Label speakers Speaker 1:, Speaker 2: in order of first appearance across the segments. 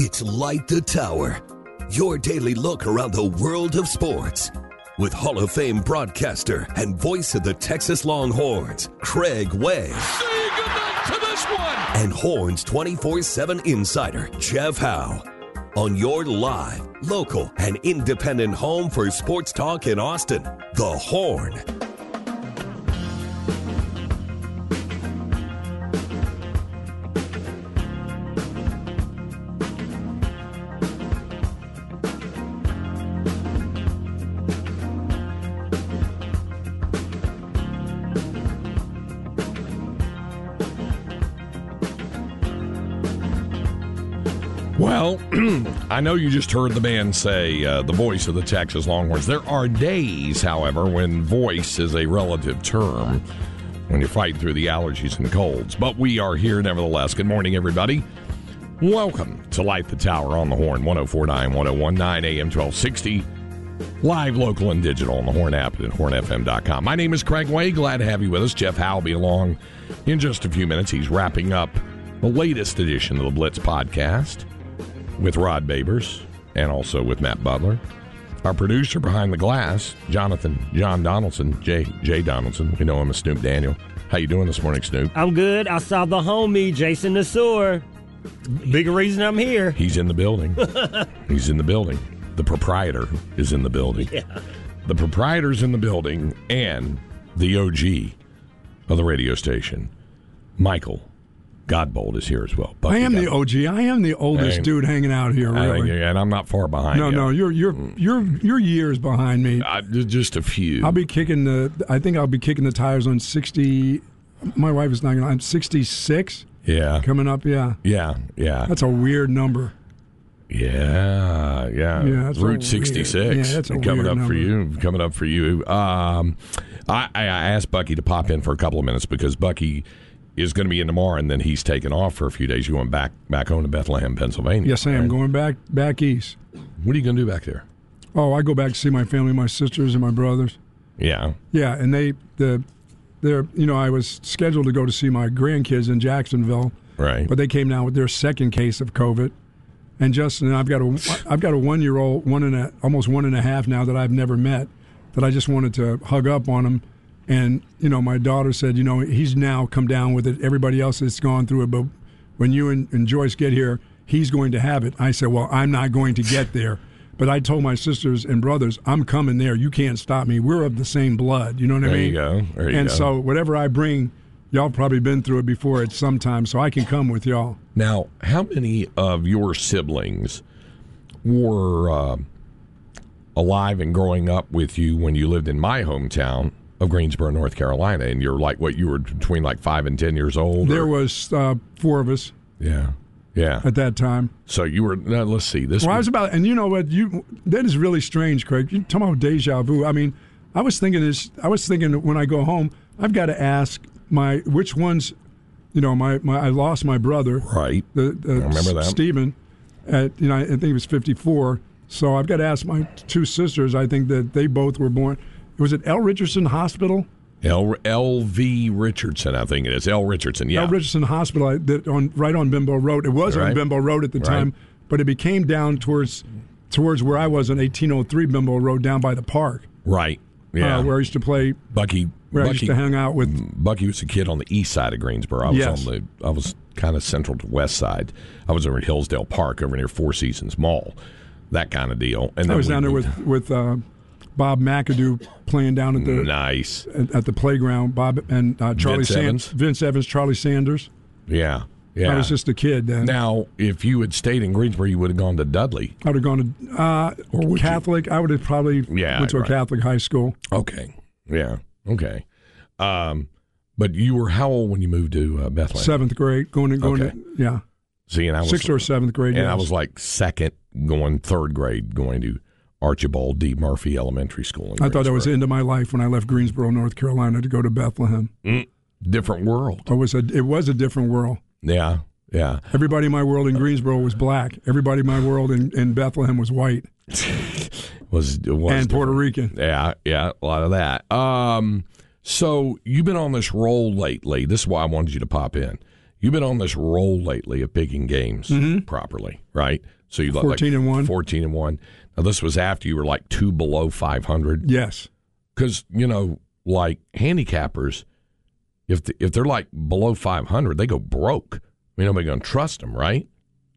Speaker 1: It's Light the Tower, your daily look around the world of sports. With Hall of Fame broadcaster and voice of the Texas Longhorns, Craig Way.
Speaker 2: Say goodnight to this one!
Speaker 1: And Horns 24/7 insider, Jeff Howe. On your live, local, and independent home for sports talk in Austin, The Horn.
Speaker 3: Well, I know you just heard the man say the voice of the Texas Longhorns. There are days, however, when voice is a relative term when you're fighting through the allergies and colds. But we are here nevertheless. Good morning, everybody. Welcome to Light the Tower on the Horn, 104.9, 101.9 AM 1260. Live, local, and digital on the Horn app at hornfm.com. My name is Craig Way. Glad to have you with us. Jeff Howe will be along in just a few minutes. He's wrapping up the latest edition of the Blitz podcast with Rod Babers and also with Matt Butler. Our producer behind the glass, John Donaldson, Jay Donaldson. We know him as Snoop Daniel. How you doing this morning, Snoop?
Speaker 4: I'm good. I saw the homie, Jason Nasur. Big reason I'm here.
Speaker 3: He's in the building. He's in the building. The proprietor is in the building.
Speaker 4: Yeah.
Speaker 3: The proprietor's in the building, and the OG of the radio station, Michael Godbold, is here as well.
Speaker 5: Bucky, I am the OG. I am the oldest dude hanging out here, really.
Speaker 3: And I'm not far behind you.
Speaker 5: No, you're years behind me.
Speaker 3: Just a few.
Speaker 5: I think I'll be kicking the tires on 60. My wife is not going to. I'm 66.
Speaker 3: Yeah.
Speaker 5: Coming up, yeah.
Speaker 3: Yeah.
Speaker 5: That's a weird number.
Speaker 3: Yeah. Route 66.
Speaker 5: Yeah, that's a
Speaker 3: coming
Speaker 5: weird
Speaker 3: up
Speaker 5: number.
Speaker 3: for you. I asked Bucky to pop in for a couple of minutes because Bucky is going to be in tomorrow, and then he's taking off for a few days. You're going back home to Bethlehem, Pennsylvania.
Speaker 5: Yes, I am. Going back east.
Speaker 3: What are you going to do back there?
Speaker 5: Oh, I go back to see my family, my sisters and my brothers.
Speaker 3: Yeah.
Speaker 5: Yeah, and they're I was scheduled to go to see my grandkids in Jacksonville.
Speaker 3: Right.
Speaker 5: But they came down with their second case of COVID. And Justin, I've got a 1-year-old, almost 1.5 now that I've never met, that I just wanted to hug up on him. And, my daughter said, he's now come down with it. Everybody else has gone through it. But when you and Joyce get here, he's going to have it. I said, well, I'm not going to get there. But I told my sisters and brothers, I'm coming there. You can't stop me. We're of the same blood. You know what I mean?
Speaker 3: There you go.
Speaker 5: So whatever I bring, y'all probably been through it before at some time, so I can come with y'all.
Speaker 3: Now, how many of your siblings were alive and growing up with you when you lived in my hometown of Greensboro, North Carolina, and you're you were between 5 and 10 years old?
Speaker 5: There was 4 of us.
Speaker 3: Yeah.
Speaker 5: At that time.
Speaker 3: So you were, let's see.
Speaker 5: I was about, and you know what, that is really strange, Craig. You're talking about deja vu. I mean, I was thinking when I go home, I've got to ask which ones, I lost my brother.
Speaker 3: Right. I remember that.
Speaker 5: Stephen, I think he was 54. So I've got to ask my 2 sisters, I think that they both were born. Was it L. Richardson Hospital?
Speaker 3: L.V. Richardson, I think it is. L. Richardson, yeah.
Speaker 5: L. Richardson Hospital, right on Bimbo Road. It was on Bimbo Road at the time, but it became down towards where I was on 1803 Bimbo Road, down by the park.
Speaker 3: Right, yeah.
Speaker 5: Where I used to play.
Speaker 3: Bucky.
Speaker 5: I used to hang out with.
Speaker 3: Bucky was a kid on the east side of Greensboro. I was kind of central to west side. I was over at Hillsdale Park, over near Four Seasons Mall, that kind of deal. And
Speaker 5: I was down there with Bob McAdoo playing down at the playground. Bob and Vince Evans, Charlie Sanders.
Speaker 3: Yeah.
Speaker 5: I was just a kid then.
Speaker 3: Now, if you had stayed in Greensboro, you would have gone to Dudley.
Speaker 5: I would have gone to Catholic. I would have probably went to a Catholic high school.
Speaker 3: Okay. Yeah. Okay. But you were how old when you moved to Bethlehem?
Speaker 5: 7th grade. Going to.
Speaker 3: See, and I was
Speaker 5: 6th or 7th grade.
Speaker 3: And I was second, going 3rd grade, going to Archibald D. Murphy Elementary School.
Speaker 5: I thought that was the end of my life when I left Greensboro, North Carolina, to go to Bethlehem.
Speaker 3: Different world.
Speaker 5: It was a different world.
Speaker 3: Yeah.
Speaker 5: Everybody in my world in Greensboro was black. Everybody in my world in Bethlehem was white.
Speaker 3: was
Speaker 5: and Puerto Rican.
Speaker 3: Yeah, a lot of that. So you've been on this roll lately. This is why I wanted you to pop in. You've been on this roll lately of picking games properly, right? So you
Speaker 5: 14-1.
Speaker 3: 14-1. Now this was after you were like 2 below 500.
Speaker 5: Yes,
Speaker 3: because like handicappers, if they're like below 500, they go broke. I mean, nobody's going to trust them, right?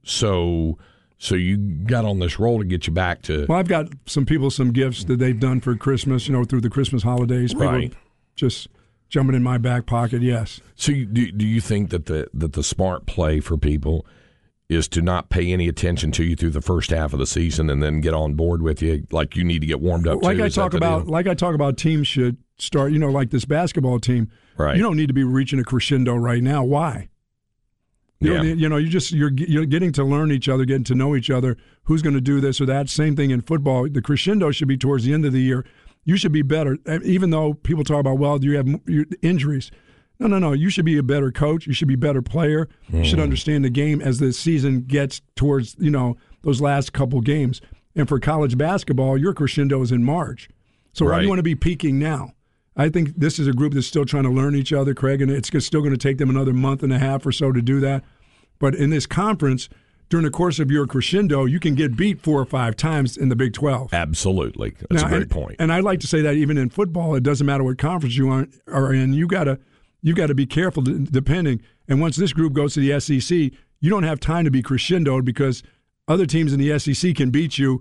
Speaker 3: So you got on this roll to get you back to.
Speaker 5: Well, I've got some people some gifts that they've done for Christmas. Through the Christmas holidays,
Speaker 3: right?
Speaker 5: People just jumping in my back pocket. Yes.
Speaker 3: So do you think that the smart play for people is to not pay any attention to you through the first half of the season and then get on board with you? Like you need to get warmed up.
Speaker 5: Like I talk about, teams should start. Like this basketball team.
Speaker 3: Right.
Speaker 5: You don't need to be reaching a crescendo right now. Why? You're getting to learn each other, getting to know each other. Who's going to do this or that? Same thing in football. The crescendo should be towards the end of the year. You should be better, even though people talk about, well, do you have injuries? No. You should be a better coach. You should be a better player. You should understand the game as the season gets towards, those last couple games. And for college basketball, your crescendo is in March. So why do you want to be peaking now? I think this is a group that's still trying to learn each other, Craig, and it's still going to take them another month and a half or so to do that. But in this conference, during the course of your crescendo, you can get beat 4 or 5 times in the Big 12.
Speaker 3: Absolutely. That's a great point.
Speaker 5: And I like to say that even in football, it doesn't matter what conference you are in. You got to be careful depending. And once this group goes to the SEC, you don't have time to be crescendoed because other teams in the SEC can beat you.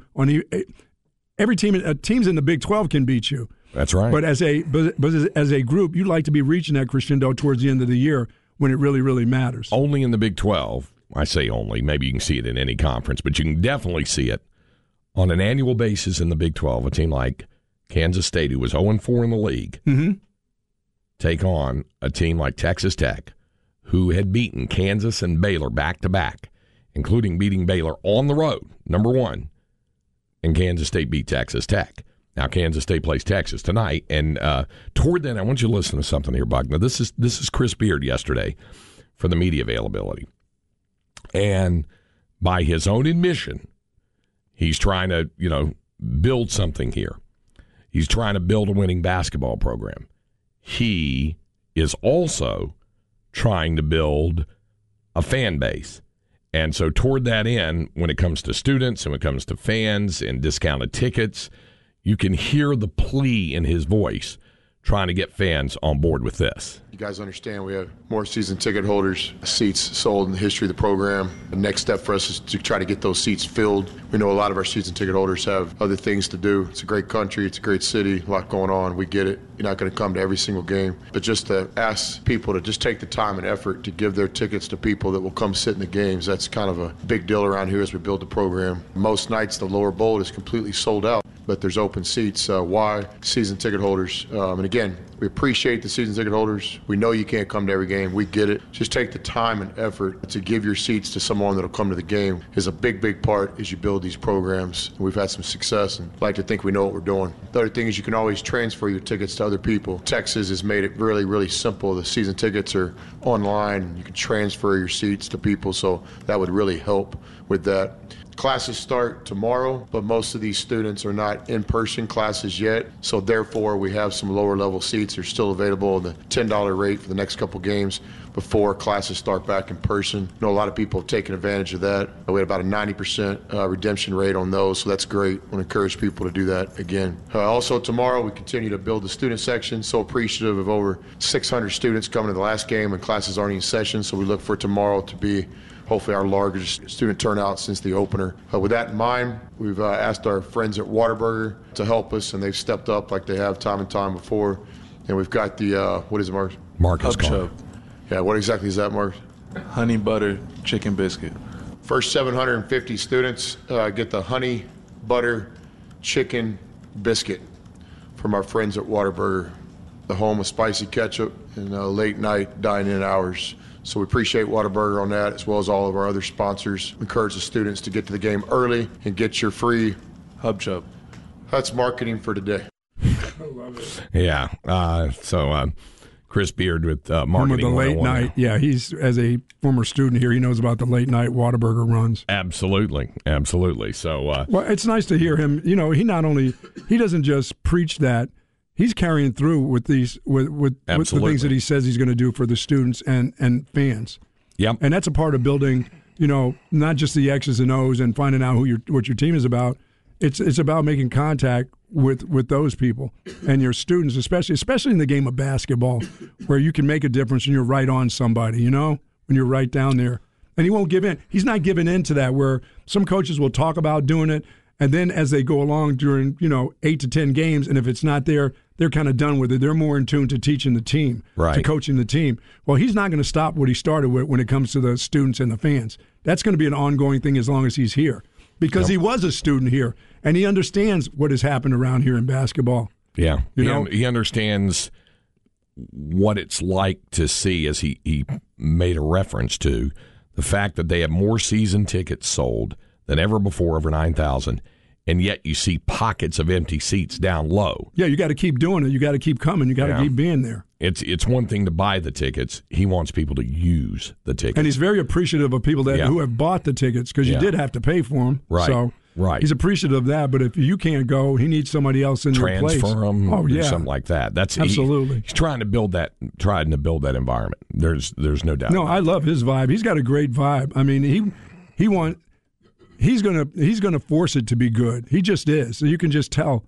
Speaker 5: Every team, teams in the Big 12 can beat you.
Speaker 3: That's right.
Speaker 5: But as a group, you'd like to be reaching that crescendo towards the end of the year when it really, really matters.
Speaker 3: Only in the Big 12. I say only. Maybe you can see it in any conference, but you can definitely see it on an annual basis in the Big 12. A team like Kansas State, who was 0-4 in the league, take on a team like Texas Tech, who had beaten Kansas and Baylor back-to-back, including beating Baylor on the road, number 1, and Kansas State beat Texas Tech. Now, Kansas State plays Texas tonight, and toward then, I want you to listen to something here, Buck. Now, this is Chris Beard yesterday for the media availability. And by his own admission, he's trying to, build something here. He's trying to build a winning basketball program. He is also trying to build a fan base. And so toward that end, when it comes to students and when it comes to fans and discounted tickets, you can hear the plea in his voice trying to get fans on board with this.
Speaker 6: You guys understand we have more season ticket holders, seats sold in the history of the program. The next step for us is to try to get those seats filled. We know a lot of our season ticket holders have other things to do. It's a great country. It's a great city. A lot going on. We get it. You're not going to come to every single game. But just to ask people to just take the time and effort to give their tickets to people that will come sit in the games, that's kind of a big deal around here as we build the program. Most nights, the lower bowl is completely sold out, but there's open seats. Why? Season ticket holders. And again, we appreciate the season ticket holders. We know you can't come to every game. We get it. Just take the time and effort to give your seats to someone that'll come to the game is a big, big part as you build these programs. We've had some success and like to think we know what we're doing. The other thing is you can always transfer your tickets to other people. Texas has made it really, really simple. The season tickets are online. You can transfer your seats to people, so that would really help with that. Classes start tomorrow, but most of these students are not in-person classes yet, so therefore we have some lower-level seats that are still available at the $10 rate for the next couple games before classes start back in person. I know a lot of people have taken advantage of that. We had about a 90% redemption rate on those, so that's great. I want to encourage people to do that again. Also tomorrow we continue to build the student section, so appreciative of over 600 students coming to the last game and classes aren't in session, so we look for tomorrow to be hopefully our largest student turnout since the opener. With that in mind, we've asked our friends at Whataburger to help us, and they've stepped up like they have time and time before. And we've got the, what is it, Marcus?
Speaker 3: Marcus
Speaker 6: Chub. Yeah, what exactly is that, Marcus?
Speaker 7: Honey butter chicken biscuit.
Speaker 6: First 750 students get the honey butter chicken biscuit from our friends at Whataburger, the home of spicy ketchup and late night dine-in hours. So we appreciate Whataburger on that, as well as all of our other sponsors. We encourage the students to get to the game early and get your free
Speaker 7: Hub Chub.
Speaker 6: That's marketing for today.
Speaker 5: I love it.
Speaker 3: Yeah. So Chris Beard with marketing.
Speaker 5: The late night. Yeah, he's, as a former student here, he knows about the late night Whataburger runs.
Speaker 3: Absolutely. So,
Speaker 5: well, it's nice to hear him. He doesn't just preach that. He's carrying through with these with the things that he says he's going to do for the students and fans.
Speaker 3: Yep.
Speaker 5: And that's a part of building, not just the X's and O's and finding out what your team is about. It's about making contact with those people and your students, especially in the game of basketball, where you can make a difference and you're right on somebody, when you're right down there. And he won't give in. He's not giving in to that, where some coaches will talk about doing it, and then as they go along during, 8 to 10 games, and if it's not there, they're kind of done with it. They're more in tune to teaching the team, to coaching the team. Well, he's not going to stop what he started with when it comes to the students and the fans. That's going to be an ongoing thing as long as he's here, because he was a student here, and he understands what has happened around here in basketball.
Speaker 3: Yeah. He understands what it's like to see, as he made a reference to, the fact that they have more season tickets sold than ever before, over 9,000, and yet you see pockets of empty seats down low.
Speaker 5: Yeah, you got to keep doing it. You got to keep coming. You got to keep being there.
Speaker 3: It's one thing to buy the tickets. He wants people to use the tickets.
Speaker 5: And he's very appreciative of people who have bought the tickets, because you did have to pay for them.
Speaker 3: Right.
Speaker 5: So he's appreciative of that. But if you can't go, he needs somebody else in your place.
Speaker 3: Transfer them, or something like that. That's
Speaker 5: absolutely.
Speaker 3: He's trying to build that environment. There's no doubt.
Speaker 5: No, I love his vibe. He's got a great vibe. I mean, he's gonna force it to be good. He just is. So you can just tell.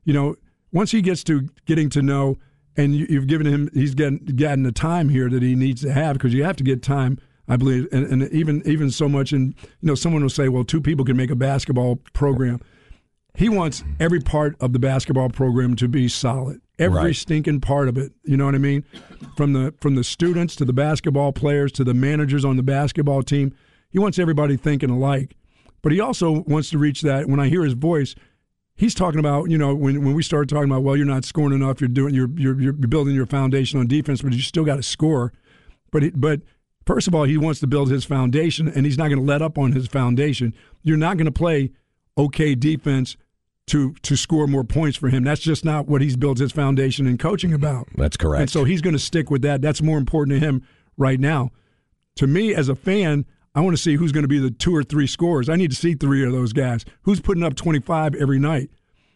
Speaker 5: Once he gets to getting to know, and you've given him, he's gotten the time here that he needs to have, because you have to get time, I believe, and even so much. And someone will say, well, 2 people can make a basketball program. He wants every part of the basketball program to be solid. Every stinking part of it. You know what I mean? From the students to the basketball players to the managers on the basketball team. He wants everybody thinking alike. But he also wants to reach that. When I hear his voice, he's talking about, when we start talking about, well, you're not scoring enough, you're building your foundation on defense, but you still got to score. But first of all, he wants to build his foundation, and he's not going to let up on his foundation. You're not going to play okay defense to score more points for him. That's just not what he's built his foundation and coaching about.
Speaker 3: That's correct.
Speaker 5: And so he's going to stick with that. That's more important to him right now. To me, as a fan, I want to see who's going to be the 2 or 3 scorers. I need to see 3 of those guys. Who's putting up 25 every night?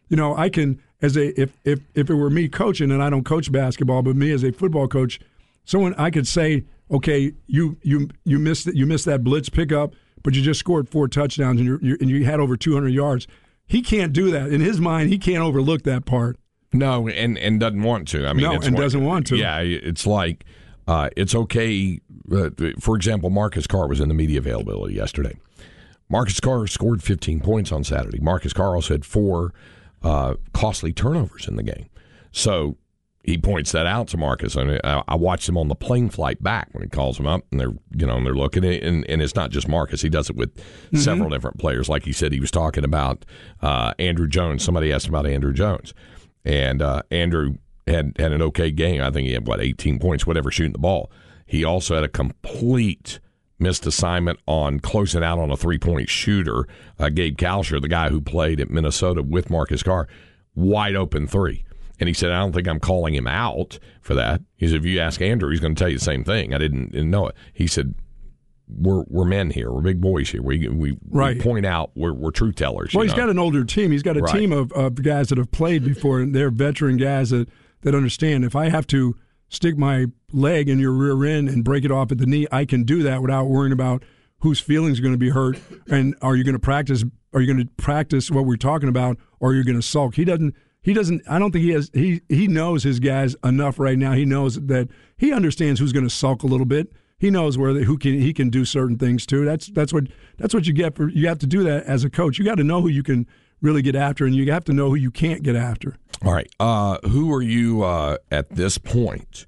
Speaker 5: I can, if it were me coaching, and I don't coach basketball, but me as a football coach, I could say, okay, you missed that blitz pickup, but you just scored 4 touchdowns and you had over 200 yards. He can't do that. In his mind, he can't overlook that part.
Speaker 3: No, and doesn't want to. I mean,
Speaker 5: doesn't want to.
Speaker 3: Yeah, it's like it's okay. For example, Marcus Carr was in the media availability yesterday. Marcus Carr scored 15 points on Saturday. Marcus Carr also had 4 costly turnovers in the game. So he points that out to Marcus. And I watched him on the plane flight back when he calls him up, and they're looking at it, and it's not just Marcus. He does it with several different players. Like he said, he was talking about Andrew Jones. Somebody asked him about Andrew Jones, and Andrew had an okay game. I think he had 18 points, whatever, shooting the ball. He also had a complete missed assignment on closing out on a 3-point shooter, Gabe Kalsher, the guy who played at Minnesota with Marcus Carr, wide open 3. And he said, I don't think I'm calling him out for that. He said, if you ask Andrew, he's going to tell you the same thing. I didn't know it. He said, we're men here. We're big boys here. We point out we're truth tellers.
Speaker 5: Well, he's got an older team. He's got a team of guys that have played before, and they're veteran guys that understand. If I have to stick my leg in your rear end and break it off at the knee, I can do that without worrying about whose feelings are going to be hurt. And are you going to practice? Are you going to practice what we're talking about, or are you going to sulk? He doesn't. I don't think he has. He knows his guys enough right now. He knows that he understands who's going to sulk a little bit. He knows he can do certain things too. That's what you get. You have to do that as a coach. You got to know who you can really get after, and you have to know who you can't get after.
Speaker 3: All right. Who are you at this point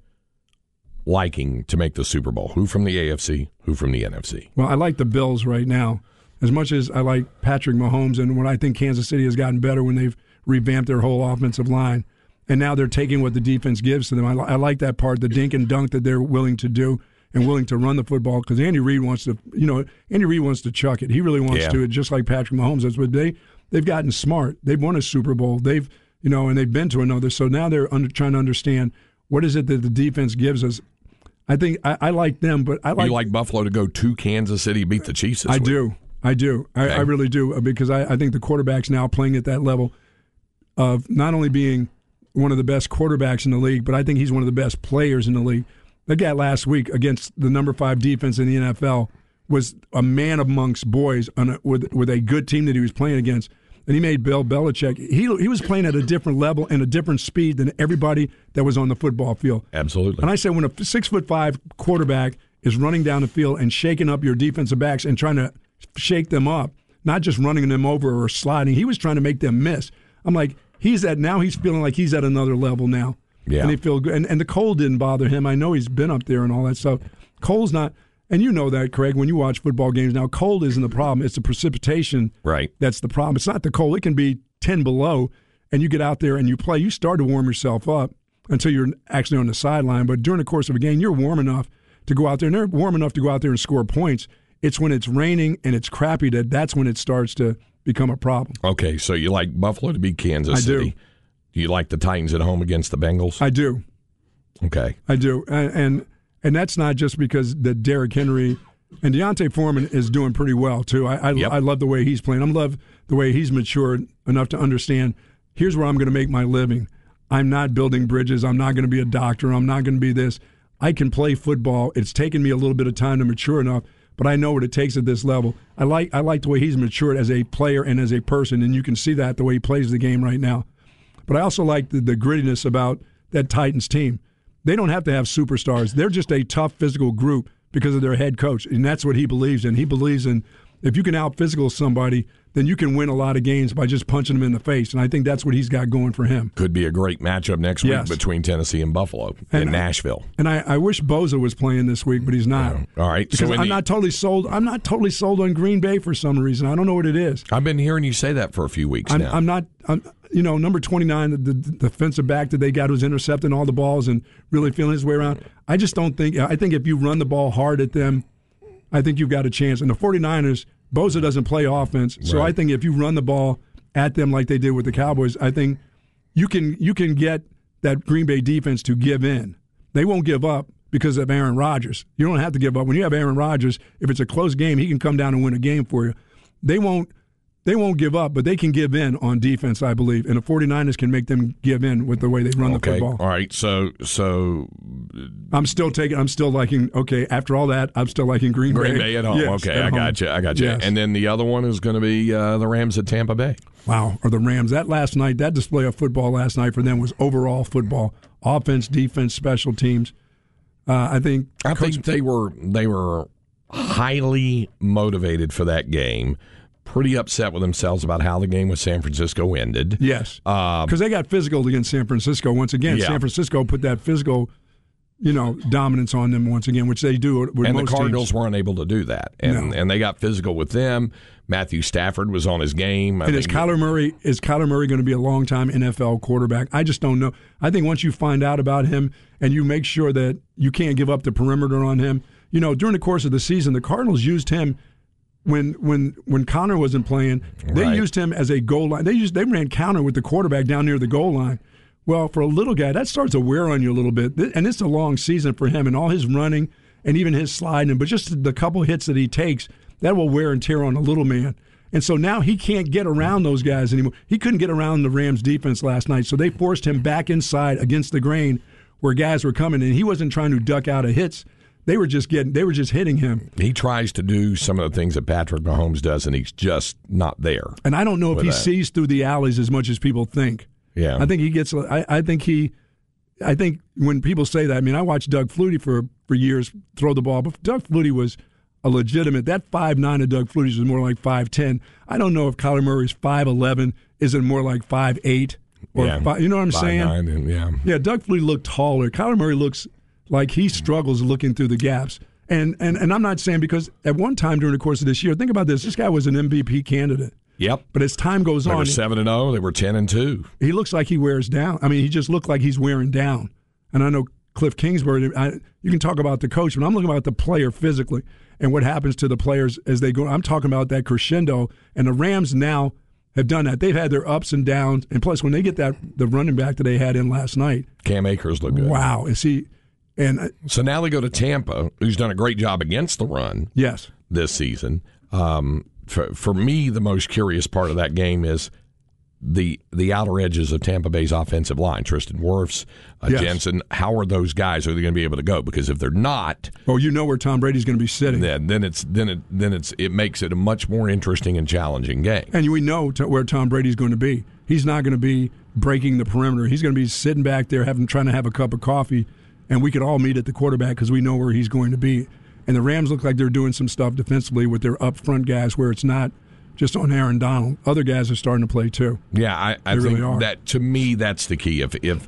Speaker 3: liking to make the Super Bowl? Who from the AFC? Who from the NFC?
Speaker 5: Well, I like the Bills right now. As much as I like Patrick Mahomes, and what I think Kansas City has gotten better when they've revamped their whole offensive line, and now they're taking what the defense gives to them. I like that part, the dink and dunk that they're willing to do and willing to run the football, because Andy Reid wants to chuck it. He really wants to, just like Patrick Mahomes. That's what they've gotten smart. They've won a Super Bowl. They've been to another. So now they're trying to understand what is it that the defense gives us. I think I like them, but I like.
Speaker 3: You like Buffalo to go to Kansas City, beat the Chiefs this week?
Speaker 5: I do. Okay. I really do, because I think the quarterback's now playing at that level of not only being one of the best quarterbacks in the league, but I think he's one of the best players in the league. That guy last week against the number 5 defense in the NFL was a man amongst boys with a good team that he was playing against. And he made Bill Belichick. He was playing at a different level and a different speed than everybody that was on the football field.
Speaker 3: Absolutely.
Speaker 5: And I said when a 6'5" quarterback is running down the field and shaking up your defensive backs and trying to shake them up, not just running them over or sliding, he was trying to make them miss. I'm like, he's feeling like he's at another level now.
Speaker 3: Yeah.
Speaker 5: And he feel good. And the cold didn't bother him. I know he's been up there and all that stuff. Cold's not. And you know that, Craig, when you watch football games now, cold isn't the problem. It's the precipitation that's the problem. It's not the cold. It can be 10 below, and you get out there and you play. You start to warm yourself up until you're actually on the sideline. But during the course of a game, you're warm enough to go out there, and they're warm enough to go out there and score points. It's when it's raining and it's crappy that's when it starts to become a problem.
Speaker 3: Okay, so you like Buffalo to beat Kansas City.
Speaker 5: I do.
Speaker 3: Do you like the Titans at home against the Bengals?
Speaker 5: I do.
Speaker 3: Okay.
Speaker 5: I do. And that's not just because that Derrick Henry and Deontay Foreman is doing pretty well, too. I love the way he's playing. I love the way he's matured enough to understand, here's where I'm going to make my living. I'm not building bridges. I'm not going to be a doctor. I'm not going to be this. I can play football. It's taken me a little bit of time to mature enough, but I know what it takes at this level. I like the way he's matured as a player and as a person, and you can see that the way he plays the game right now. But I also like the grittiness about that Titans team. They don't have to have superstars. They're just a tough physical group because of their head coach, and that's what he believes in. He believes in if you can out-physical somebody, then you can win a lot of games by just punching them in the face, and I think that's what he's got going for him.
Speaker 3: Could be a great matchup next week between Tennessee and Buffalo in Nashville.
Speaker 5: And I wish Bosa was playing this week, but he's not.
Speaker 3: All right.
Speaker 5: Because I'm not totally sold. I'm not totally sold on Green Bay for some reason. I don't know what it is.
Speaker 3: I've been hearing you say that for a few weeks now.
Speaker 5: I'm not. Number 29, the defensive back that they got who's intercepting all the balls and really feeling his way around. I just don't think. I think if you run the ball hard at them, I think you've got a chance. And the 49ers, Bosa doesn't play offense, so I think if you run the ball at them like they did with the Cowboys, I think you can get that Green Bay defense to give in. They won't give up because of Aaron Rodgers. You don't have to give up. When you have Aaron Rodgers, if it's a close game, he can come down and win a game for you. They won't give up, but they can give in on defense, I believe. And the 49ers can make them give in with the way they run the football.
Speaker 3: All right. So
Speaker 5: I'm still liking, after all that, I'm still liking Green Bay.
Speaker 3: Green Bay at home.
Speaker 5: Yes,
Speaker 3: okay, I got you.
Speaker 5: Yes.
Speaker 3: And then the other one is going to be the Rams at Tampa Bay.
Speaker 5: Wow. Or the Rams. That display of football last night for them was overall football. Offense, defense, special teams. I think
Speaker 3: they were highly motivated for that game. Pretty upset with themselves about how the game with San Francisco ended.
Speaker 5: Yes, because they got physical against San Francisco once again. Yeah. San Francisco put that physical, dominance on them once again, which they do with
Speaker 3: and
Speaker 5: most
Speaker 3: the Cardinals
Speaker 5: teams.
Speaker 3: Weren't able to do that, and they got physical with them. Matthew Stafford was on his game.
Speaker 5: Is Kyler Murray going to be a long-time NFL quarterback? I just don't know. I think once you find out about him and you make sure that you can't give up the perimeter on him, during the course of the season, the Cardinals used him. When Connor wasn't playing, they used him as a goal line. They ran counter with the quarterback down near the goal line. Well, for a little guy, that starts to wear on you a little bit. And it's a long season for him and all his running and even his sliding. But just the couple hits that he takes, that will wear and tear on a little man. And so now he can't get around those guys anymore. He couldn't get around the Rams defense last night, so they forced him back inside against the grain where guys were coming, and he wasn't trying to duck out of hits. They were just hitting him.
Speaker 3: He tries to do some of the things that Patrick Mahomes does, and he's just not there.
Speaker 5: And I don't know if he sees through the alleys as much as people think.
Speaker 3: Yeah,
Speaker 5: I think he gets. I think when people say that, I watched Doug Flutie for years throw the ball, but Doug Flutie was a legitimate. That 5'9" of Doug Flutie's was more like 5'10". I don't know if Kyler Murray's 5'11" isn't more like 5'8" or 5. You know what I'm saying?
Speaker 3: 5'9",
Speaker 5: yeah. Doug Flutie looked taller. Kyler Murray looks like he struggles looking through the gaps. And I'm not saying because at one time during the course of this year, think about this. This guy was an MVP candidate.
Speaker 3: Yep.
Speaker 5: But as time goes on,
Speaker 3: they were 7-0. They were 10-2.
Speaker 5: He looks like he wears down. He just looked like he's wearing down. And I know Cliff Kingsbury. You can talk about the coach, but I'm looking about the player physically and what happens to the players as they go. I'm talking about that crescendo. And the Rams now have done that. They've had their ups and downs. And plus, when they get the running back that they had in last night,
Speaker 3: Cam Akers looked good.
Speaker 5: Wow, is he? And
Speaker 3: so now they go to Tampa, who's done a great job against the run.
Speaker 5: Yes,
Speaker 3: this season. For me, the most curious part of that game is the outer edges of Tampa Bay's offensive line, Tristan Wirfs,
Speaker 5: Yes.
Speaker 3: Jensen. How are those guys? Are they going to be able to go? Because if they're not,
Speaker 5: well, you know where Tom Brady's going to be sitting.
Speaker 3: then it makes it a much more interesting and challenging game.
Speaker 5: And we know where Tom Brady's going to be. He's not going to be breaking the perimeter. He's going to be sitting back there trying to have a cup of coffee, and we could all meet at the quarterback because we know where he's going to be. And the Rams look like they're doing some stuff defensively with their up front guys where it's not just on Aaron Donald. Other guys are starting to play too.
Speaker 3: Yeah, I think
Speaker 5: really are.
Speaker 3: that, to me, that's the key.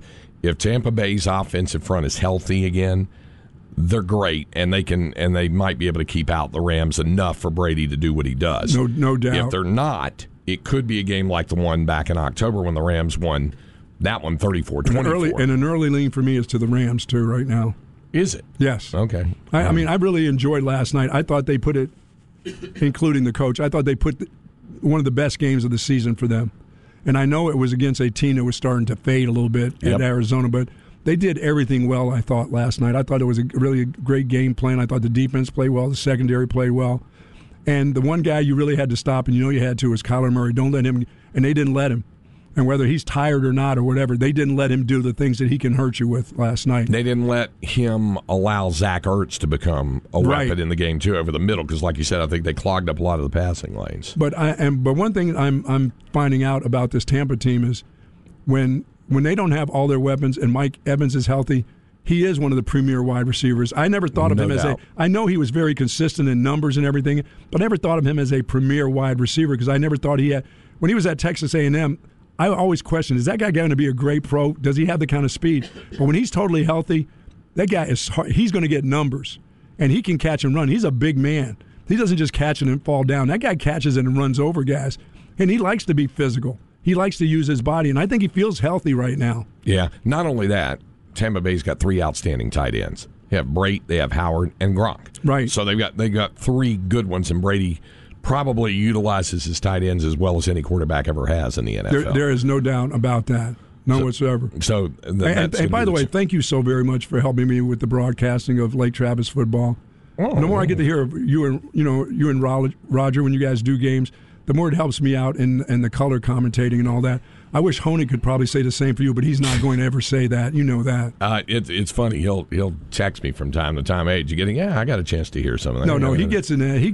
Speaker 3: If Tampa Bay's offensive front is healthy again, they're great, and they might be able to keep out the Rams enough for Brady to do what he does.
Speaker 5: No doubt.
Speaker 3: If they're not, it could be a game like the one back in October when the Rams won that one 34-24.
Speaker 5: And an early lean for me is to the Rams too right now.
Speaker 3: Is it?
Speaker 5: Yes.
Speaker 3: Okay.
Speaker 5: I mean, I really enjoyed last night. I thought they put it, including the coach, I thought they put one of the best games of the season for them. And I know it was against a team that was starting to fade a little bit at Arizona, but they did everything well, I thought, last night. I thought it was a really great game plan. I thought the defense played well. The secondary played well. And the one guy you really had to stop, and you know you had to, was Kyler Murray. Don't let him, and they didn't let him. And whether he's tired or not or whatever, they didn't let him do the things that he can hurt you with last night.
Speaker 3: They didn't let him allow Zach Ertz to become a weapon in the game, too, over the middle, because like you said, I think they clogged up a lot of the passing lanes.
Speaker 5: But one thing I'm finding out about this Tampa team is when they don't have all their weapons and Mike Evans is healthy, he is one of the premier wide receivers. I never thought of him as I know he was very consistent in numbers and everything, but I never thought of him as a premier wide receiver because I never thought he had. When he was at Texas A&M, I always questioned, is that guy going to be a great pro? Does he have the kind of speed? But when he's totally healthy, that guy he's going to get numbers, and he can catch and run. He's a big man. He doesn't just catch it and fall down. That guy catches it and runs over guys, and he likes to be physical. He likes to use his body, and I think he feels healthy right now.
Speaker 3: Yeah, not only that, Tampa Bay's got 3 outstanding tight ends. They have Brate, they have Howard, and Gronk.
Speaker 5: Right.
Speaker 3: So they got 3 good ones, and Brady probably utilizes his tight ends as well as any quarterback ever has in the NFL.
Speaker 5: There is no doubt about that. Whatsoever.
Speaker 3: So,
Speaker 5: and by the way, thank you so very much for helping me with the broadcasting of Lake Travis football. The more I get to hear of you and Roger when you guys do games, the more it helps me out in the color commentating and all that. I wish Honig could probably say the same for you, but he's not going to ever say that. You know that.
Speaker 3: It's funny. He'll text me from time to time. Hey, did you getting? Yeah, I got a chance to hear some of that.
Speaker 5: No, he gets an edge. He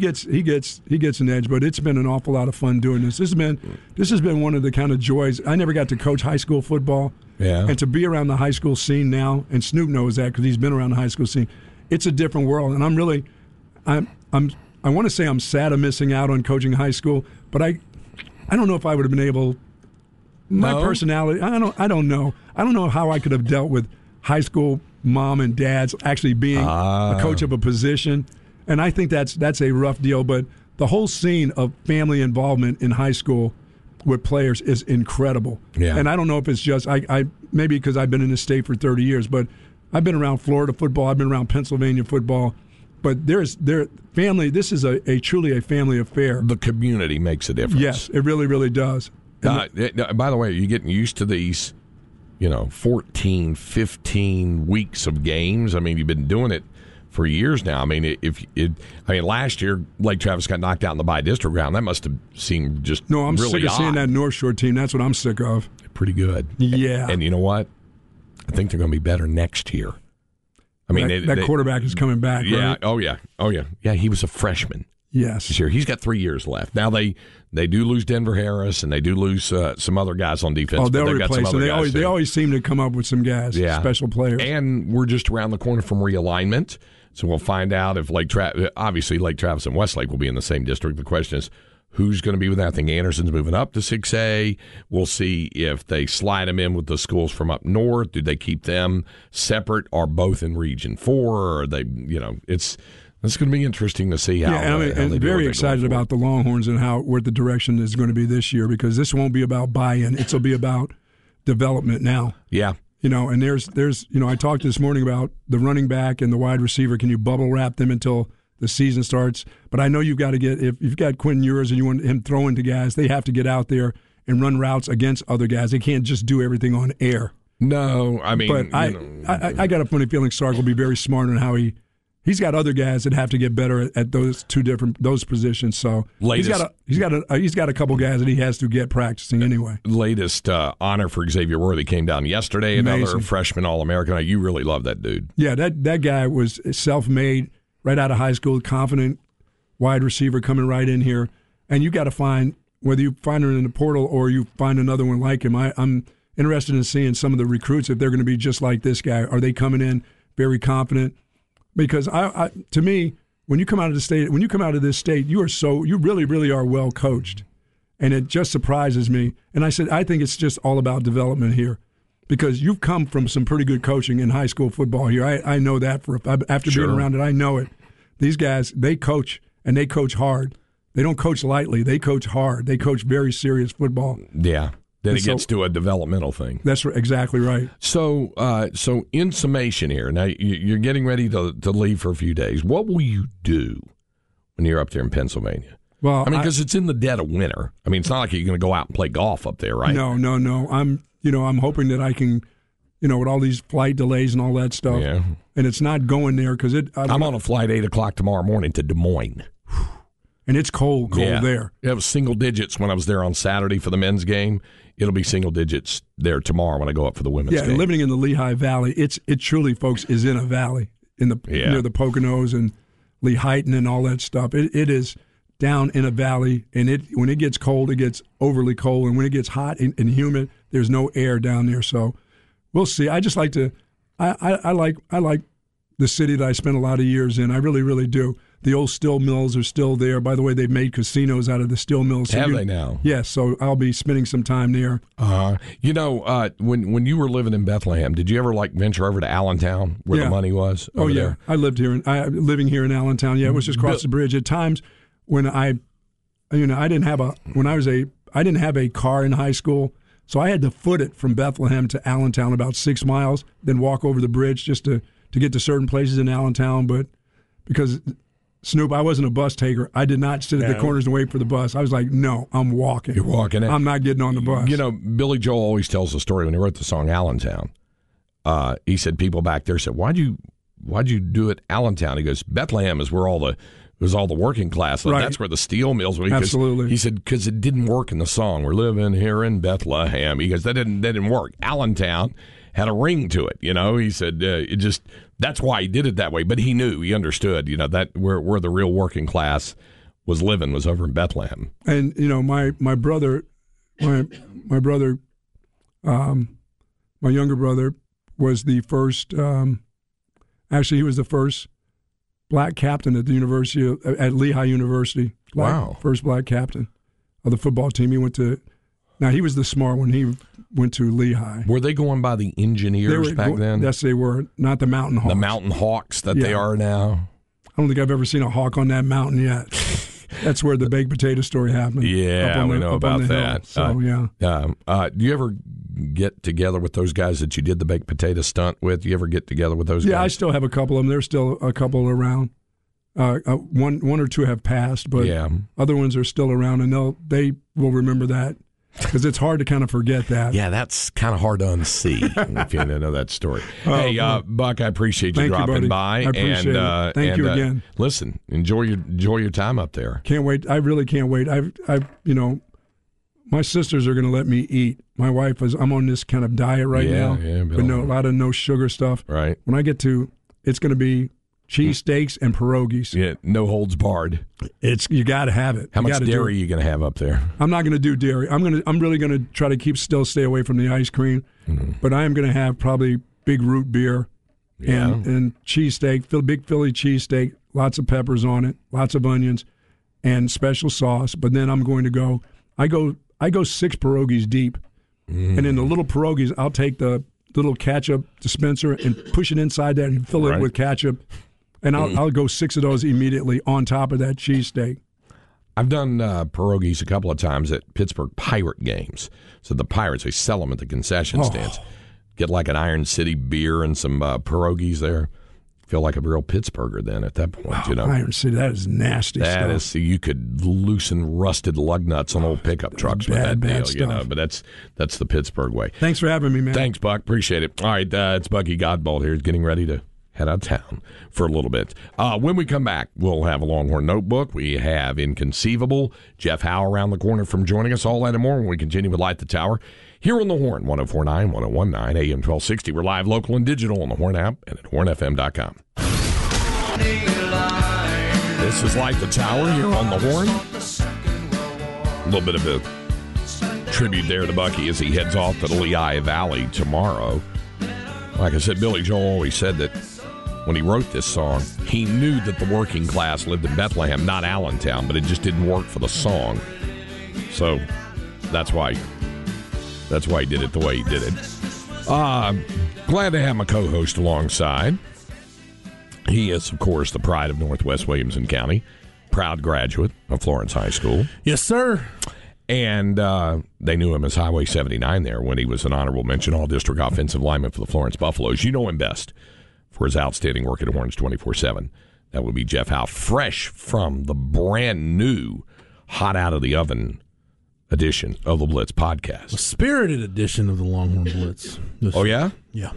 Speaker 5: gets an edge. But it's been an awful lot of fun doing this. This has been one of the kind of joys. I never got to coach high school football.
Speaker 3: Yeah.
Speaker 5: And to be around the high school scene now, and Snoop knows that because he's been around the high school scene. It's a different world, and I want to say I'm sad of missing out on coaching high school, but I don't know if I would have been able. My personality, I don't know. I don't know how I could have dealt with high school mom and dads actually being a coach of a position, and I think that's a rough deal. But the whole scene of family involvement in high school with players is incredible.
Speaker 3: Yeah.
Speaker 5: And I don't know if it's just I maybe because I've been in the state for 30 years, but I've been around Florida football. I've been around Pennsylvania football. But their family. This is truly a family affair.
Speaker 3: The community makes a difference.
Speaker 5: Yes, it really, really does.
Speaker 3: By the way, are you getting used to these, 14, 15 weeks of games? I mean, you've been doing it for years now. I mean, last year Lake Travis got knocked out in the bi-district round. That must have seemed just
Speaker 5: no. I'm
Speaker 3: really
Speaker 5: sick of
Speaker 3: odd.
Speaker 5: seeing that North Shore team. That's what I'm sick of.
Speaker 3: Pretty good.
Speaker 5: Yeah.
Speaker 3: And you know what? I think they're going to be better next year. I mean,
Speaker 5: that quarterback is coming back.
Speaker 3: Yeah.
Speaker 5: Right?
Speaker 3: Oh yeah. Yeah. He was a freshman.
Speaker 5: Yes.
Speaker 3: This year. He's got 3 years left. Now they do lose Denver Harris and they do lose some other guys on defense.
Speaker 5: Oh, they'll
Speaker 3: replace
Speaker 5: them. They always seem to come up with some guys, special players.
Speaker 3: And we're just around the corner from realignment, so we'll find out if obviously Lake Travis and Westlake will be in the same district. The question is, who's going to be with that? I think Anderson's moving up to 6A. We'll see if they slide them in with the schools from up north. Do they keep them separate or both in Region 4? Or are they, it's going to be interesting to see how.
Speaker 5: Yeah, and I'm very excited about the Longhorns and what the direction is going to be this year because this won't be about buy-in. It'll be about development now.
Speaker 3: Yeah.
Speaker 5: And there's I talked this morning about the running back and the wide receiver. Can you bubble wrap them until the season starts? But I know you've got to if you've got Quentin Ewers and you want him throwing to guys, they have to get out there and run routes against other guys. They can't just do everything on air.
Speaker 3: No, I mean,
Speaker 5: but I got a funny feeling Sark will be very smart on how he he's got other guys that have to get better at those those positions. So he's got a couple guys that he has to get practicing anyway.
Speaker 3: Latest honor for Xavier Worthy came down yesterday.
Speaker 5: Amazing.
Speaker 3: Another freshman All-American. You really love that dude.
Speaker 5: Yeah, that guy was self-made right out of high school, confident wide receiver coming right in here. And you got to find, whether you find him in the portal or you find another one like him, I'm interested in seeing some of the recruits, if they're going to be just like this guy. Are they coming in very confident? Because to me, when you come out of this state, you really, really are well coached. And it just surprises me. And I said, I think it's just all about development here. Because you've come from some pretty good coaching in high school football here. I know that after being around it, I know it. These guys, they coach, and they coach hard. They don't coach lightly. They coach hard. They coach very serious football.
Speaker 3: Yeah. Then it gets to a developmental thing.
Speaker 5: That's exactly right.
Speaker 3: So in summation here, now you're getting ready to leave for a few days. What will you do when you're up there in Pennsylvania?
Speaker 5: Well,
Speaker 3: I mean, because it's in the dead of winter. I mean, it's not like you're going to go out and play golf up there, right?
Speaker 5: No. I'm hoping that I can, with all these flight delays and all that stuff.
Speaker 3: Yeah.
Speaker 5: And it's not going there because
Speaker 3: I'm on a flight 8:00 tomorrow morning to Des Moines.
Speaker 5: And it's cold there.
Speaker 3: It was single digits when I was there on Saturday for the men's game. It'll be single digits there tomorrow when I go up for the women's game.
Speaker 5: Yeah, living in the Lehigh Valley, it truly, folks, is in a valley near the Poconos and Lehighton and all that stuff. It is down in a valley, and when it gets cold, it gets overly cold, and when it gets hot and humid, there's no air down there. So we'll see. I just like to. I like the city that I spent a lot of years in. I really, really do. The old steel mills are still there. By the way, they've made casinos out of the steel mills.
Speaker 3: Have they now?
Speaker 5: Yes, so I'll be spending some time there.
Speaker 3: When you were living in Bethlehem, did you ever venture over to Allentown where the money was?
Speaker 5: Oh, yeah.
Speaker 3: There?
Speaker 5: I lived here. Living here in Allentown. Yeah, it was just across the bridge. At times when I didn't have a car in high school, so I had to foot it from Bethlehem to Allentown, about 6 miles, then walk over the bridge just to get to certain places in Allentown. But because Snoop, I wasn't a bus taker. I did not sit at the corners and wait for the bus. I was like, no, I'm walking.
Speaker 3: You're walking it.
Speaker 5: I'm not getting on the bus.
Speaker 3: Billy Joel always tells the story when he wrote the song Allentown. He said people back there said, "Why'd you do it Allentown?" He goes, "Bethlehem is where all the working class.
Speaker 5: Right.
Speaker 3: That's where the steel mills were."
Speaker 5: Absolutely.
Speaker 3: He said because it didn't work in the song. We're living here in Bethlehem. He goes, that didn't work. Allentown had a ring to it. He said it just. That's why he did it that way. But he understood, that where the real working class was living was over in Bethlehem.
Speaker 5: And, my brother, my younger brother was the first, he was the first black captain at the at Lehigh University.
Speaker 3: Wow.
Speaker 5: First black captain of the football team. He was the smart one. He went to Lehigh.
Speaker 3: Were they going by the Engineers back then?
Speaker 5: Yes, they were. Not the Mountain Hawks.
Speaker 3: The Mountain Hawks that they are now.
Speaker 5: I don't think I've ever seen a hawk on that mountain yet. That's where the baked potato story happened.
Speaker 3: Yeah, we know about that.
Speaker 5: So,
Speaker 3: do you ever get together with those guys that you did the baked potato stunt with? Do you ever get together with those guys?
Speaker 5: Yeah, I still have a couple of them. There's still a couple around. One or two have passed, but other ones are still around, and they will remember that. Because it's hard to kind of forget that.
Speaker 3: Yeah, that's kind of hard to unsee if you know that story. Hey, Buck, I appreciate you dropping by.
Speaker 5: I appreciate it. Thank you again.
Speaker 3: Listen, enjoy your time up there.
Speaker 5: Can't wait. I really can't wait. My sisters are going to let me eat. My wife I'm on this kind of diet right now, but a lot of no sugar stuff.
Speaker 3: Right.
Speaker 5: When I get to, it's going to be cheesesteaks and pierogies.
Speaker 3: Yeah, no holds barred.
Speaker 5: You got to have it.
Speaker 3: How much dairy are you going to have up there?
Speaker 5: I'm not going to do dairy. I'm really going to try to stay away from the ice cream. Mm-hmm. But I am going to have probably big root beer and cheesesteak, big Philly cheesesteak, lots of peppers on it, lots of onions, and special sauce. But then I'm going to go. I go 6 pierogies deep, and in the little pierogies, I'll take the little ketchup dispenser and push it inside that and fill it with ketchup. And I'll go 6 of those immediately on top of that cheesesteak.
Speaker 3: I've done pierogies a couple of times at Pittsburgh Pirate games. So the Pirates, they sell them at the concession stands. Get like an Iron City beer and some pierogies there. Feel like a real Pittsburgher then at that point,
Speaker 5: Iron City, that is nasty stuff.
Speaker 3: That is, you could loosen rusted lug nuts on old pickup trucks with that deal,
Speaker 5: stuff.
Speaker 3: But that's the Pittsburgh way.
Speaker 5: Thanks for having me, man.
Speaker 3: Thanks, Buck. Appreciate it. All right, it's Bucky Godbolt here. He's getting ready to head out of town for a little bit. When we come back, we'll have a Longhorn Notebook. We have Inconceivable. Jeff Howe around the corner from joining us. All that and more when we continue with Light the Tower here on the Horn, 104.9, 101.9, AM 1260. We're live, local, and digital on the Horn app and at hornfm.com. This is Light the Tower here on the Horn. A little bit of a tribute there to Bucky as he heads off to the Lehigh Valley tomorrow. Like I said, Billy Joel always said that when he wrote this song, he knew that the working class lived in Bethlehem, not Allentown, but it just didn't work for the song. So that's why he did it the way he did it. Glad to have my co-host alongside. He is, of course, the pride of Northwest Williamson County, proud graduate of Florence High School.
Speaker 8: Yes, sir.
Speaker 3: And they knew him as Highway 79 there when he was an honorable mention all-district offensive lineman for the Florence Buffaloes. You know him best for his outstanding work at Horns 24/7. That would be Jeff Howe, fresh from the brand new, hot out of the oven edition of the Blitz podcast.
Speaker 8: A spirited edition of the Longhorn Blitz.
Speaker 3: Oh, yeah?
Speaker 8: Yeah.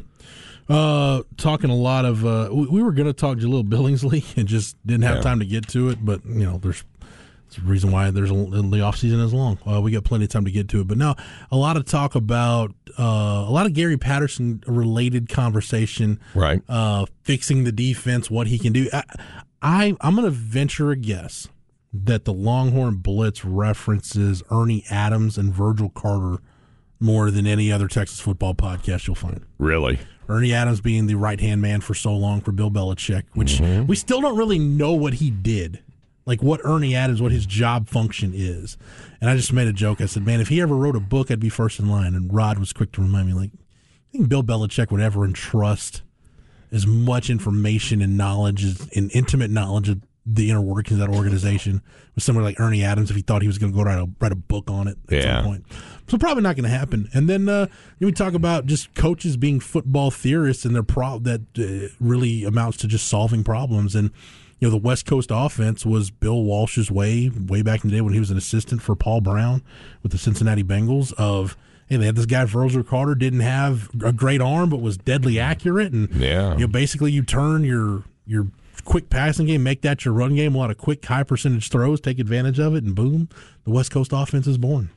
Speaker 8: Talking a lot of we were going to talk Jaleel Billingsley and just didn't have time to get to it, but there's a reason why the offseason is long. We got plenty of time to get to it, but now a lot of talk about a lot of Gary Patterson related conversation,
Speaker 3: right?
Speaker 8: Fixing the defense, what he can do. I'm going to venture a guess that the Longhorn Blitz references Ernie Adams and Virgil Carter more than any other Texas football podcast you'll find.
Speaker 3: Really?
Speaker 8: Ernie Adams being the right-hand man for so long for Bill Belichick, which we still don't really know what he did, like what Ernie Adams, what his job function is. And I just made a joke. I said, man, if he ever wrote a book, I'd be first in line. And Rod was quick to remind me, like, I think Bill Belichick would ever entrust as much information and knowledge, and intimate knowledge of the inner workings of that organization with somebody like Ernie Adams if he thought he was going to go write a book on it at some point. So probably not going to happen. And then we talk about just coaches being football theorists and their that really amounts to just solving problems. And the West Coast offense was Bill Walsh's way back in the day when he was an assistant for Paul Brown with the Cincinnati Bengals of, hey, they had this guy, Virgil Carter, didn't have a great arm but was deadly accurate. And basically you turn your quick passing game, make that your run game, a lot of quick, high percentage throws, take advantage of it, and boom, the West Coast offense is born.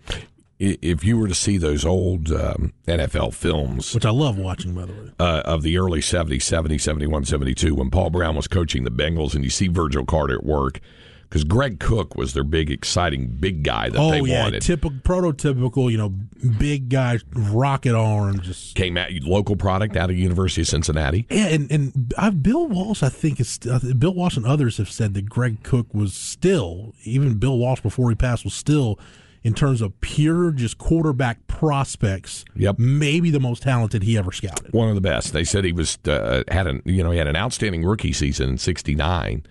Speaker 3: If you were to see those old NFL films,
Speaker 8: which I love watching, by the way,
Speaker 3: of the early 70s, 70, 71, 72, when Paul Brown was coaching the Bengals, and you see Virgil Carter at work, because Greg Cook was their big, exciting, big guy that they wanted.
Speaker 8: Prototypical, big guy, rocket arm, just
Speaker 3: came at local product out of University of Cincinnati.
Speaker 8: Yeah, and Bill Walsh, I think Bill Walsh and others have said that Greg Cook was still, even Bill Walsh before he passed, was still, in terms of pure just quarterback prospects, maybe the most talented he ever scouted.
Speaker 3: One of the best. They said he was had an outstanding rookie season in '69.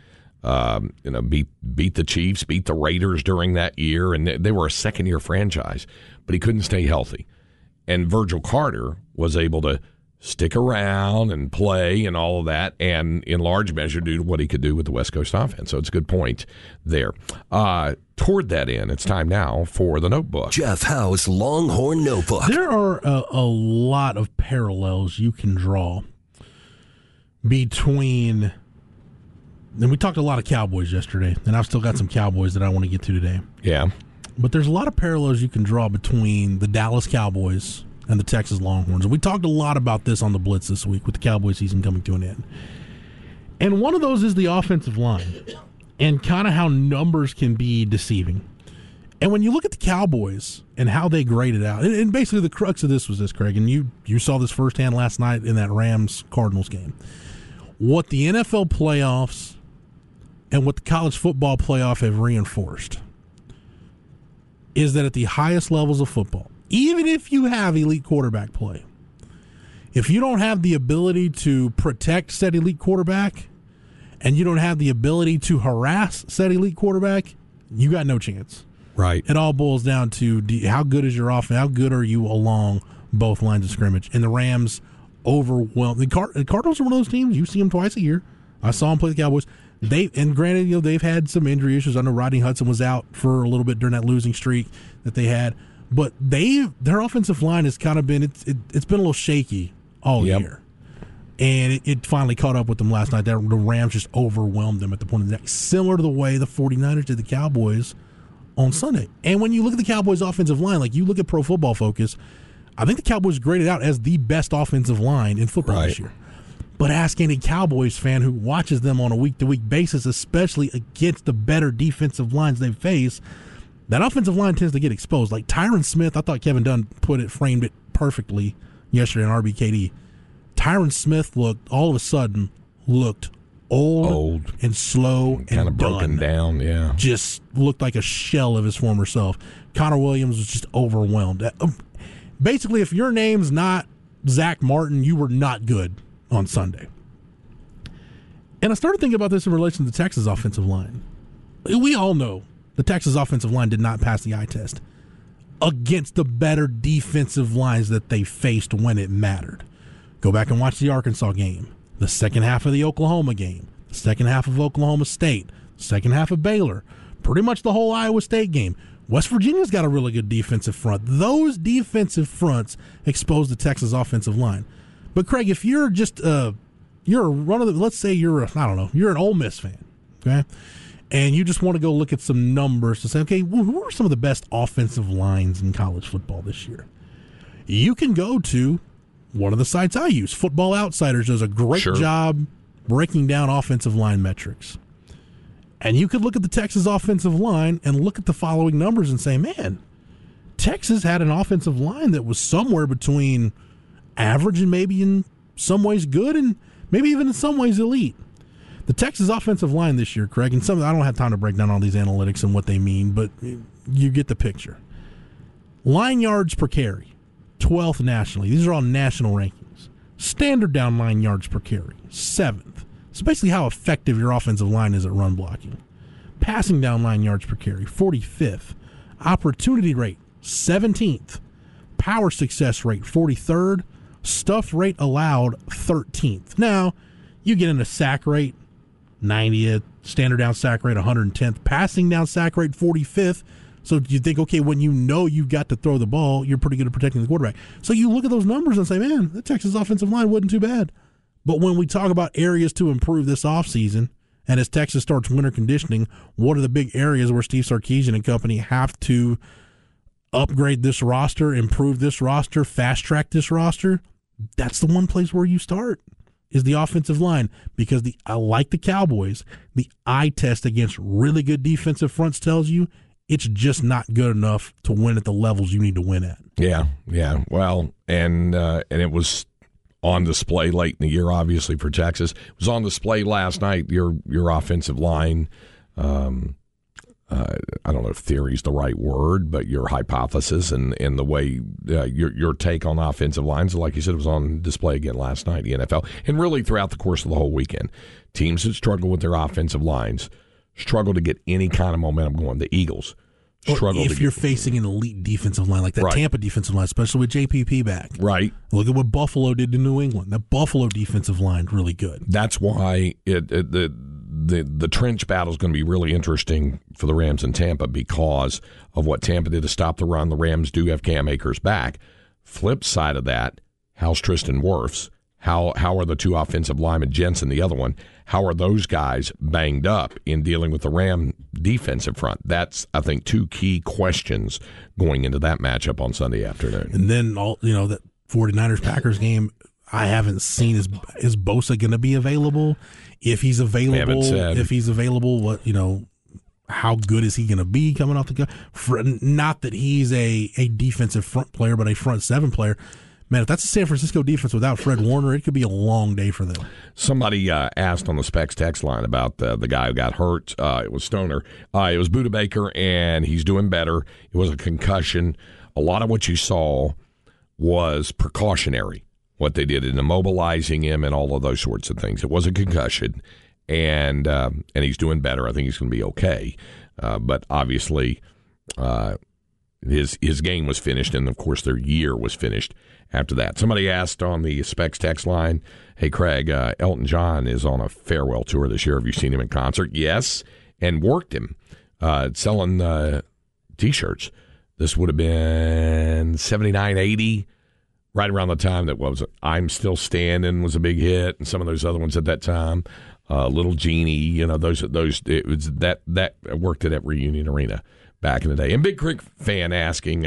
Speaker 3: Beat the Chiefs, beat the Raiders during that year, and they were a second-year franchise, but he couldn't stay healthy. And Virgil Carter was able to stick around and play and all of that, and in large measure due to what he could do with the West Coast offense. So it's a good point there. Toward that end, it's time now for the Notebook.
Speaker 1: Jeff Howe's Longhorn Notebook.
Speaker 8: There are a lot of parallels you can draw between... And we talked a lot of Cowboys yesterday, and I've still got some Cowboys that I want to get to today.
Speaker 3: Yeah.
Speaker 8: But there's a lot of parallels you can draw between the Dallas Cowboys and the Texas Longhorns. And we talked a lot about this on the Blitz this week with the Cowboy season coming to an end. And one of those is the offensive line and kind of how numbers can be deceiving. And when you look at the Cowboys and how they graded out, and basically the crux of this was this, Craig, and you saw this firsthand last night in that Rams-Cardinals game. What the NFL playoffs and what the college football playoff have reinforced is that at the highest levels of football, even if you have elite quarterback play, if you don't have the ability to protect said elite quarterback and you don't have the ability to harass said elite quarterback, you got no chance.
Speaker 3: Right.
Speaker 8: It all boils down to how good is your offense, how good are you along both lines of scrimmage. And the Rams overwhelmed. The Cardinals are one of those teams, you see them twice a year. I saw them play the Cowboys. Granted, they've had some injury issues. I know Rodney Hudson was out for a little bit during that losing streak that they had, but their offensive line has kind of been it's been a little shaky all year. And it finally caught up with them last night. The Rams just overwhelmed them at the point of the neck, similar to the way the 49ers did the Cowboys on Sunday. And when you look at the Cowboys' offensive line, like you look at Pro Football Focus, I think the Cowboys graded out as the best offensive line in football this year. But ask any Cowboys fan who watches them on a week-to-week basis, especially against the better defensive lines they face, that offensive line tends to get exposed. Like Tyron Smith, I thought Kevin Dunn framed it perfectly yesterday on RBKD. Tyron Smith all of a sudden looked old and slow and
Speaker 3: kind of broken down. Yeah,
Speaker 8: just looked like a shell of his former self. Connor Williams was just overwhelmed. Basically, if your name's not Zach Martin, you were not good on Sunday. And I started thinking about this in relation to the Texas offensive line. We all know the Texas offensive line did not pass the eye test against the better defensive lines that they faced when it mattered. Go back and watch the Arkansas game, the second half of the Oklahoma game, the second half of Oklahoma State, second half of Baylor, pretty much the whole Iowa State game. West Virginia's got a really good defensive front. Those defensive fronts expose the Texas offensive line. But Craig, if you're just you're let's say you're an Ole Miss fan, okay, and you just want to go look at some numbers to say, okay, who are some of the best offensive lines in college football this year? You can go to one of the sites I use. Football Outsiders does a great job breaking down offensive line metrics. And you could look at the Texas offensive line and look at the following numbers and say, man, Texas had an offensive line that was somewhere between average and maybe in some ways good and maybe even in some ways elite. The Texas offensive line this year, Craig, and I don't have time to break down all these analytics and what they mean, but you get the picture. Line yards per carry. 12th nationally. These are all national rankings. Standard down line yards per carry, 7th. So basically how effective your offensive line is at run blocking. Passing down line yards per carry, 45th. Opportunity rate, 17th. Power success rate, 43rd. Stuff rate allowed, 13th. Now, you get into sack rate, 90th. Standard down sack rate, 110th. Passing down sack rate, 45th. So you think, okay, when you know you've got to throw the ball, you're pretty good at protecting the quarterback. So you look at those numbers and say, man, the Texas offensive line wasn't too bad. But when we talk about areas to improve this offseason, and as Texas starts winter conditioning, what are the big areas where Steve Sarkisian and company have to upgrade this roster, improve this roster, fast-track this roster? That's the one place where you start, is the offensive line. Because like the Cowboys, the eye test against really good defensive fronts tells you it's just not good enough to win at the levels you need to win at. Yeah.
Speaker 3: Well, and it was on display late in the year, obviously, for Texas. It was on display last night, your offensive line. I don't know if theory is the right word, but your hypothesis and the way your take on offensive lines, like you said, it was on display again last night in the NFL, and really throughout the course of the whole weekend. Teams that struggle with their offensive lines struggle to get any kind of momentum going. The Eagles struggle.
Speaker 8: If you're facing an elite defensive line like that Tampa defensive line, especially with JPP back.
Speaker 3: Right.
Speaker 8: Look at what Buffalo did to New England. That Buffalo defensive line really good.
Speaker 3: That's why the trench battle is going to be really interesting for the Rams in Tampa because of what Tampa did to stop the run. The Rams do have Cam Akers back. Flip side of that, how's Tristan Wirfs? How are the two offensive linemen, Jensen, the other one, how are those guys banged up in dealing with the Ram defensive front? That's, I think, two key questions going into that matchup on Sunday afternoon.
Speaker 8: And then, that 49ers-Packers game, I haven't seen, is Bosa going to be available? If he's available, what, how good is he going to be coming off the gun? Not that he's a defensive front player, but a front seven player. Man, if that's a San Francisco defense without Fred Warner, it could be a long day for them.
Speaker 3: Somebody asked on the Specs text line about the guy who got hurt. It was Stoner. It was Budda Baker, and he's doing better. It was a concussion. A lot of what you saw was precautionary, what they did in immobilizing him and all of those sorts of things. It was a concussion, and he's doing better. I think he's going to be okay. But obviously, his game was finished, and, of course, their year was finished after that. Somebody asked on the Specs text line, hey, Craig, Elton John is on a farewell tour this year. Have you seen him in concert? Yes, and worked him selling T-shirts. This would have been 79, 80. right around the time that I'm Still Standing was a big hit, and some of those other ones at that time. Little Genie, those it was that worked at Reunion Arena back in the day. And Big Creek fan asking,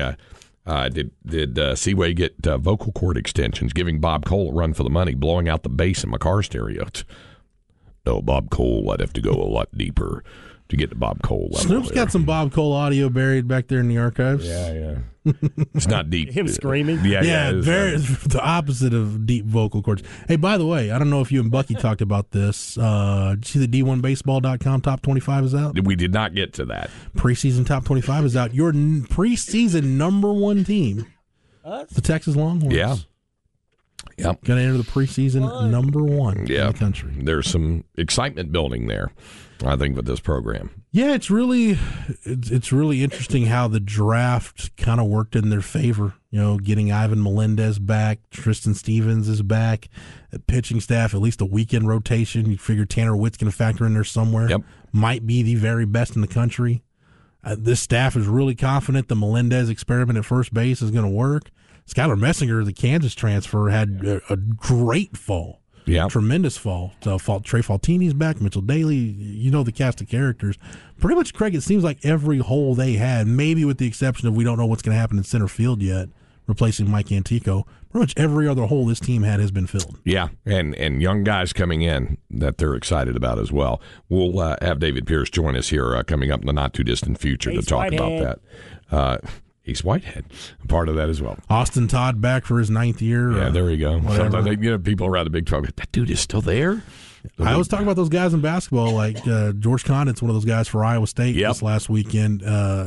Speaker 3: did Seaway get vocal cord extensions, giving Bob Cole a run for the money, blowing out the bass in my car stereo? No, Bob Cole, I'd have to go a lot deeper to get to Bob Cole level.
Speaker 8: Snoop's got some Bob Cole audio buried back there in the archives.
Speaker 3: Yeah. It's not deep.
Speaker 4: Him screaming?
Speaker 3: Yeah,
Speaker 8: very the opposite of deep vocal cords. Hey, by the way, I don't know if you and Bucky talked about this. Did you see the D1Baseball.com Top 25 is out?
Speaker 3: We did not get to that.
Speaker 8: Preseason Top 25 is out. Your preseason number one team, the Texas Longhorns.
Speaker 3: Yeah. Yep.
Speaker 8: Going to enter the preseason number one in the country.
Speaker 3: There's some excitement building there, I think, with this program.
Speaker 8: Yeah, it's really interesting how the draft kind of worked in their favor. Getting Ivan Melendez back, Tristan Stevens is back, pitching staff, at least a weekend rotation. You figure Tanner Witt's going to factor in there somewhere.
Speaker 3: Yep.
Speaker 8: Might be the very best in the country. This staff is really confident the Melendez experiment at first base is going to work. Skylar Messinger, the Kansas transfer, had a great fall.
Speaker 3: Yeah.
Speaker 8: Tremendous fall. So Trey Faltini's back, Mitchell Daly, the cast of characters. Pretty much, Craig, it seems like every hole they had, maybe with the exception of we don't know what's going to happen in center field yet, replacing Mike Antico, pretty much every other hole this team had has been filled.
Speaker 3: Yeah, and young guys coming in that they're excited about as well. We'll have David Pierce join us here coming up in the not-too-distant future to talk about that. Ace Whitehead, part of that as well.
Speaker 8: Austin Todd back for his 9th year.
Speaker 3: Yeah, there you go. Sometimes people around the Big 12, that dude is still there?
Speaker 8: I always talk about those guys in basketball, like George Condit's one of those guys for Iowa State this last weekend.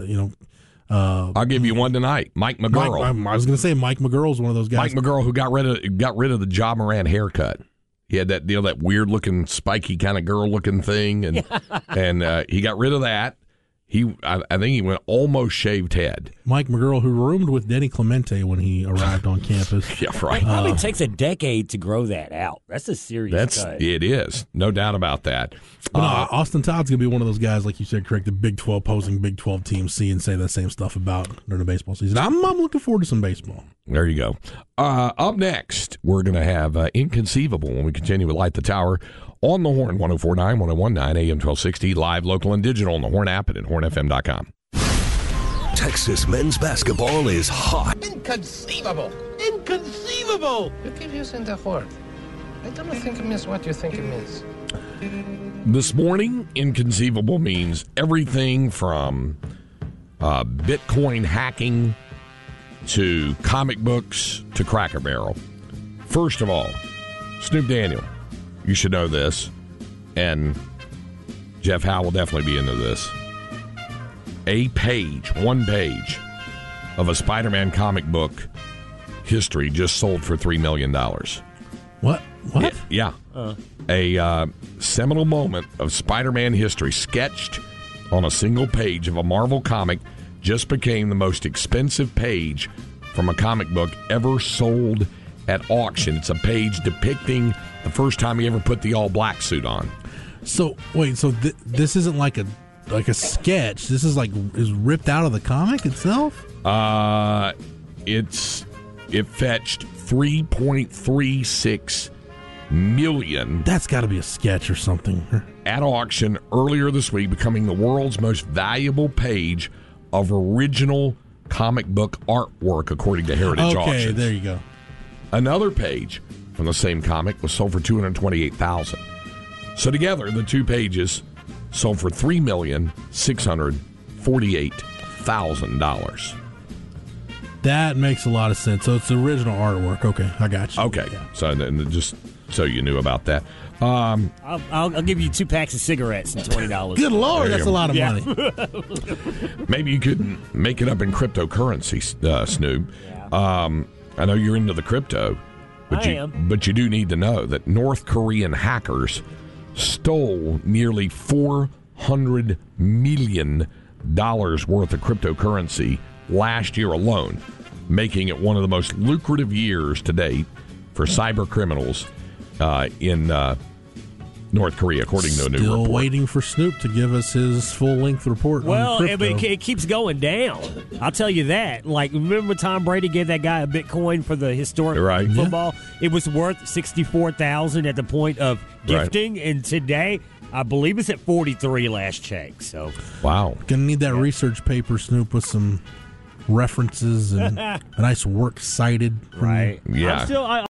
Speaker 3: I'll give you one tonight. Mike McGurl.
Speaker 8: I was going to say Mike McGurl's one of those guys.
Speaker 3: Mike McGurl, who got rid of the Ja Morant haircut. He had that that weird looking, spiky kind of girl looking thing, and he got rid of that. I think he went almost shaved head.
Speaker 8: Mike McGurl, who roomed with Denny Clemente when he arrived on campus.
Speaker 3: Yeah, right.
Speaker 4: It probably takes a decade to grow that out. That's a serious cut.
Speaker 3: It is. No doubt about that.
Speaker 8: Austin Todd's going to be one of those guys, like you said, Craig, the Big 12 opposing Big 12 teams see and say the same stuff about during the baseball season. I'm looking forward to some baseball.
Speaker 3: There you go. Up next, we're going to have Inconceivable when we continue with Light the Tower on the Horn, 104.9, 101.9, AM 1260, live, local, and digital on the Horn app and at hornfm.com.
Speaker 1: Texas men's basketball is hot.
Speaker 9: Inconceivable! Inconceivable! You keep using the word. I don't think it means what you think it means.
Speaker 3: This morning, inconceivable means everything from Bitcoin hacking to comic books to Cracker Barrel. First of all, Snoop Daniel. You should know this, and Jeff Howe will definitely be into this. One page of a Spider-Man comic book history just sold for $3 million.
Speaker 8: What?
Speaker 3: Yeah. A seminal moment of Spider-Man history sketched on a single page of a Marvel comic just became the most expensive page from a comic book ever sold at auction. It's a page depicting the first time he ever put the all-black suit on.
Speaker 8: So, wait, this isn't like a sketch. This is is ripped out of the comic itself?
Speaker 3: It fetched $3.36 million.
Speaker 8: That's got to be a sketch or something.
Speaker 3: At auction earlier this week, becoming the world's most valuable page of original comic book artwork, according to Heritage Auctions.
Speaker 8: Okay, there you go.
Speaker 3: Another page from the same comic was sold for $228,000. So together, the two pages sold for $3,648,000.
Speaker 8: That makes a lot of sense. So it's the original artwork. Okay, I got you.
Speaker 3: Okay,
Speaker 8: yeah.
Speaker 3: So just so you knew about that.
Speaker 4: I'll give you 2 packs of cigarettes and $20.
Speaker 8: Good Lord, that's a lot of money.
Speaker 3: Maybe you could make it up in cryptocurrency, Snoop.
Speaker 4: Yeah.
Speaker 3: I know you're into the crypto, but you do need to know that North Korean hackers stole nearly $400 million worth of cryptocurrency last year alone, making it one of the most lucrative years to date for cyber criminals in North Korea, according to a new report.
Speaker 8: Still waiting for Snoop to give us his full-length report on crypto.
Speaker 4: It keeps going down. I'll tell you that. Like, remember Tom Brady gave that guy a Bitcoin for the historic football? Yeah. It was worth $64,000 at the point of gifting, and today, I believe it's at 43 last check. So,
Speaker 3: wow.
Speaker 8: Gonna need that research paper, Snoop, with some references and a nice works cited.
Speaker 4: Right.
Speaker 3: Yeah.